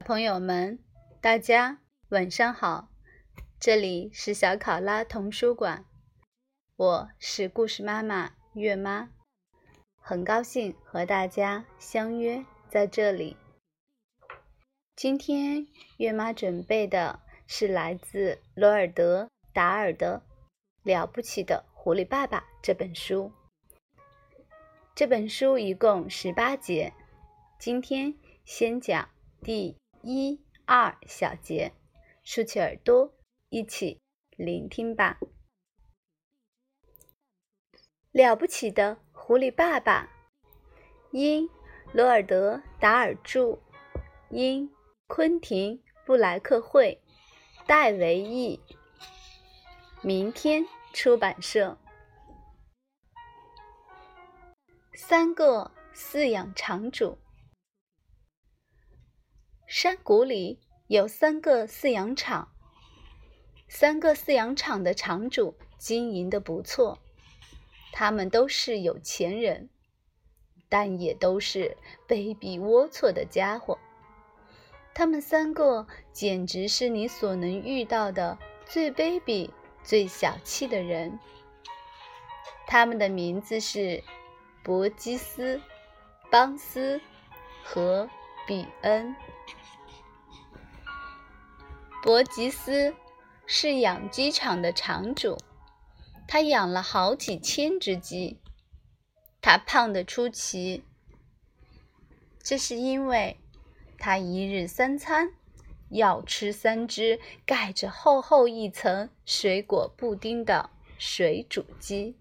朋友们，大家晚上好，这里是小考拉童书馆，我是故事妈妈月妈，很高兴和大家相约在这里。今天月妈准备的是来自罗尔德·达尔的《了不起的狐狸爸爸》这本书。这本书一共18节，今天先讲第1、2小节，竖起耳朵，一起聆听吧。了不起的狐狸爸爸，因罗尔德·达尔著，因昆廷·布莱克绘，戴维译，明天出版社。3个饲养场主。山谷里有3个饲养场，3个饲养场的场主经营得不错，他们都是有钱人，但也都是卑鄙龌龊的家伙。他们3个简直是你所能遇到的最卑鄙、最小气的人。他们的名字是伯基斯、邦斯和比恩。伯吉斯是养鸡场的场主，他养了好几千只鸡，他胖得出奇。这是因为他一日3餐要吃3只盖着厚厚一层水果布丁的水煮鸡。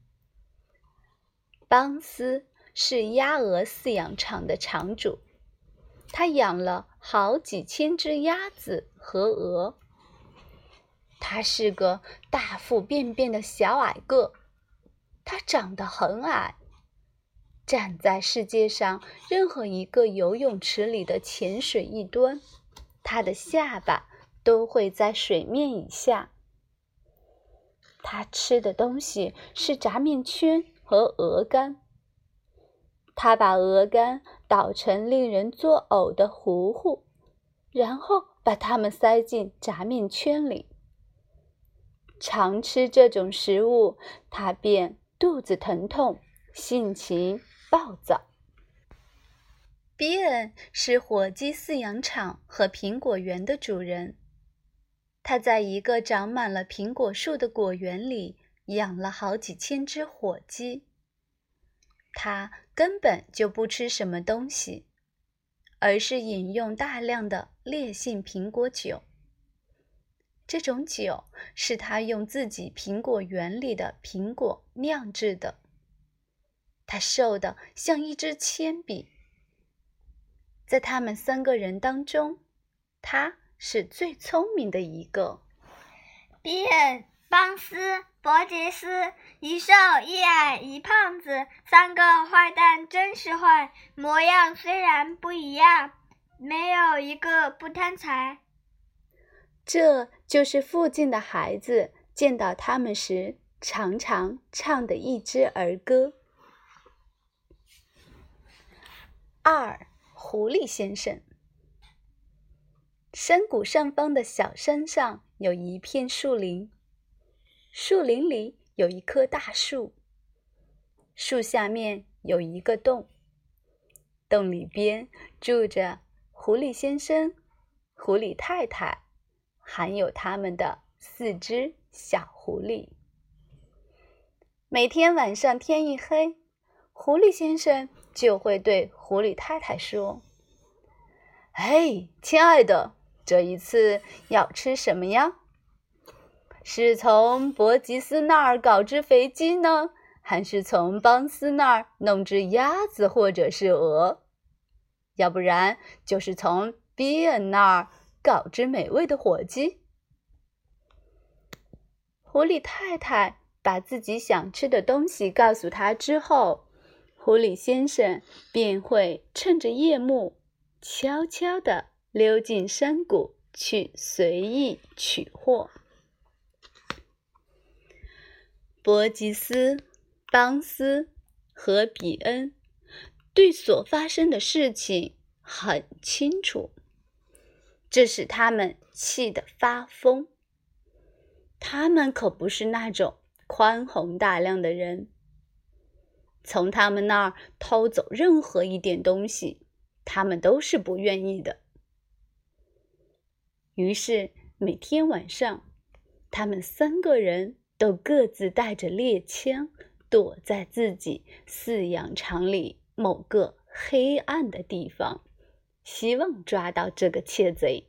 邦斯是鸭鹅饲养场的场主，他养了好几千只鸭子和鹅。他是个大腹便便的小矮个，他长得很矮，站在世界上任何一个游泳池里的浅水一端，他的下巴都会在水面以下。他吃的东西是炸面圈和鹅肝，他把鹅肝捣成令人作呕的糊糊，然后把它们塞进炸面圈里。常吃这种食物，他便肚子疼痛，性情暴躁。比恩是火鸡饲养场和苹果园的主人，他在一个长满了苹果树的果园里养了好几千只火鸡。他根本就不吃什么东西，而是饮用大量的烈性苹果酒。这种酒是他用自己苹果园里的苹果酿制的。他瘦得像一支铅笔。在他们3个人当中，他是最聪明的一个。 比恩、邦斯、伯吉斯，一瘦一矮一胖子，3个坏蛋真是坏，模样虽然不一样，没有一个不贪财。 这就是附近的孩子见到他们时常常唱的一支儿歌。2. 狐狸先生。山谷上方的小山上有一片树林，树林里有一棵大树，树下面有一个洞，洞里边住着狐狸先生、狐狸太太，还有他们的4只小狐狸。每天晚上天一黑，狐狸先生就会对狐狸太太说：“嘿，亲爱的，这一次要吃什么呀？是从伯吉斯那儿搞只肥鸡呢，还是从邦斯那儿弄只鸭子或者是鹅？要不然就是从比恩那儿搞只美味的火鸡？”狐狸太太把自己想吃的东西告诉他之后，狐狸先生便会趁着夜幕悄悄地溜进山谷去随意取货。伯吉斯、邦斯和比恩对所发生的事情很清楚， 这使他们气得发疯。他们可不是那种宽宏大量的人，从他们那儿偷走任何一点东西，他们都是不愿意的。于是每天晚上，他们3个人都各自带着猎枪，躲在自己饲养场里某个黑暗的地方，希望抓到这个窃贼。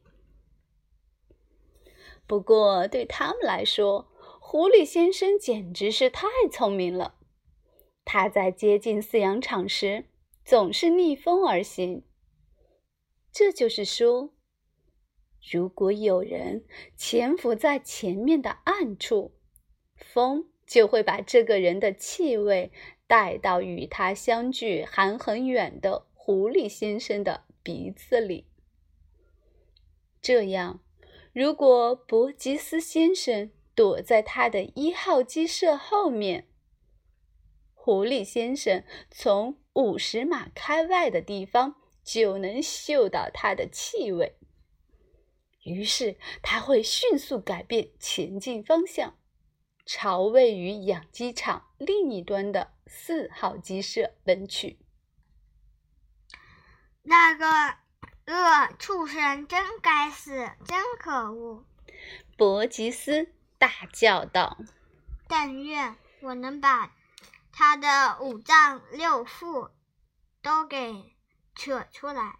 不过对他们来说，狐狸先生简直是太聪明了。他在接近饲养场时，总是逆风而行。这就是说，如果有人潜伏在前面的暗处，风就会把这个人的气味带到与他相距还很远的狐狸先生的鼻子里。这样，如果伯吉斯先生躲在他的1号鸡舍后面，狐狸先生从50码开外的地方就能嗅到他的气味。于是他会迅速改变前进方向，朝位于养鸡场另一端的4号鸡舍奔去。 那个恶畜生真该死，真可恶！ 伯吉斯大叫道。 但愿我能把他的5脏6腑都给扯出来，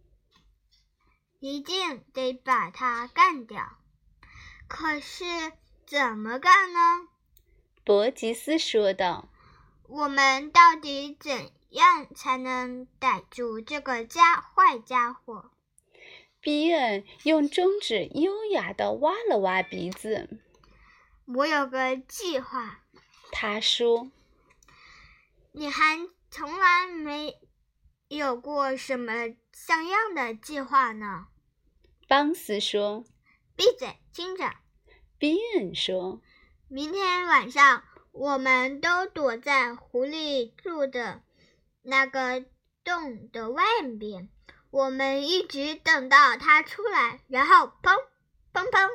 一定得把他干掉。可是怎么干呢？ 伯吉斯说道。 我们到底怎样才能逮住这个坏家伙？ 比恩用中指优雅地挖了挖鼻子。 我有个计划， 他说。 你还从来没有过什么像样的计划呢？ 邦斯说。 闭嘴，听着。 比恩说。 明天晚上我们都躲在狐狸住的那个洞的外边，我们一直等到他出来，然后砰砰砰，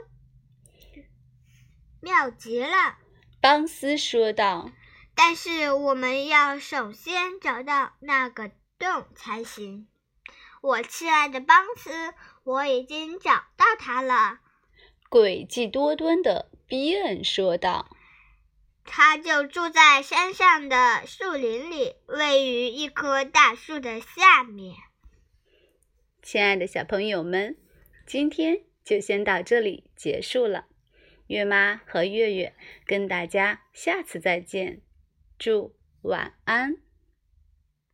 妙极了。 邦斯说道。 但是我们要首先找到那个洞才行。我亲爱的邦斯，我已经找到它了。 诡计多端的比恩说道。 它就住在山上的树林里，位于一棵大树的下面。 亲爱的小朋友们，今天就先到这里结束了。月妈和月月跟大家下次再见，祝晚安。